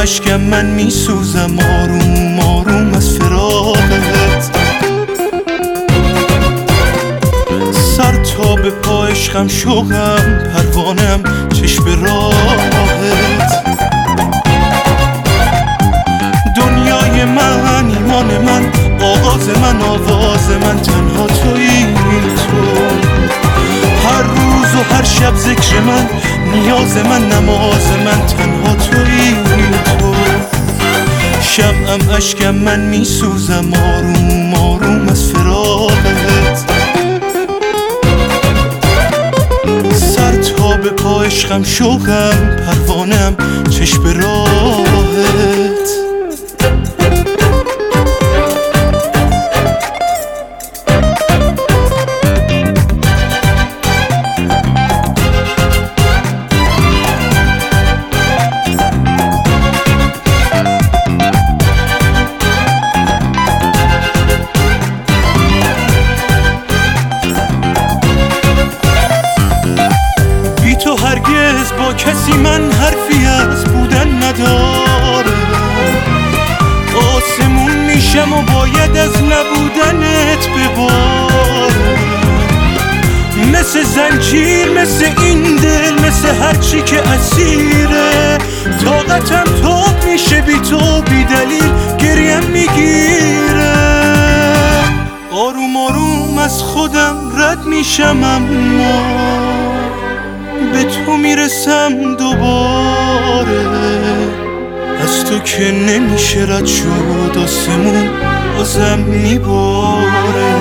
اشکم من میسوزم آروم آروم از فراقت. سر تا به پا عشقم شوقم پروانم چشم به راهت. دنیای من ایمان من آغاز من آواز من تنها تویی تو. هر روز و هر شب ذکر من نیاز من نماز من تنها تویی تو. شمعم اشکم من میسوزم آروم آروم از فراقت. سر تا به پا عشقم شوقم پروانم چشم به راهت. تو هرگز با کسی من حرفی از بودن نداره. آسمون میشم و باید از نبودنت ببارم. مثل زنجیر مثل این دل مثل هرچی که اسیره. طاقتم توپ میشه بی تو بی دلیل گریم میگیره. آروم آروم از خودم رد میشم اما به تو میرسم دوباره. از تو که نمیشه رد شد آسمون بازم میباره.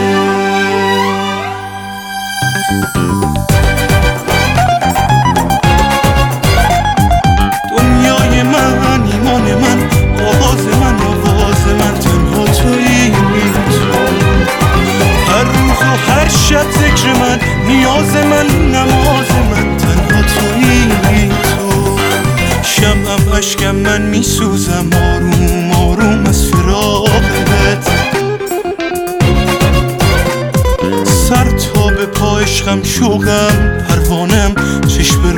دنیای من ایمان من آغاز من آواز من تنها تویی تو. هر روز و هر شب ذکر من نیاز من نماز من تنها تویی تو. شمعم اشکم من میسوزم آروم آروم از فراقت. سر تا به پا عشقم شوقم پروانم چشم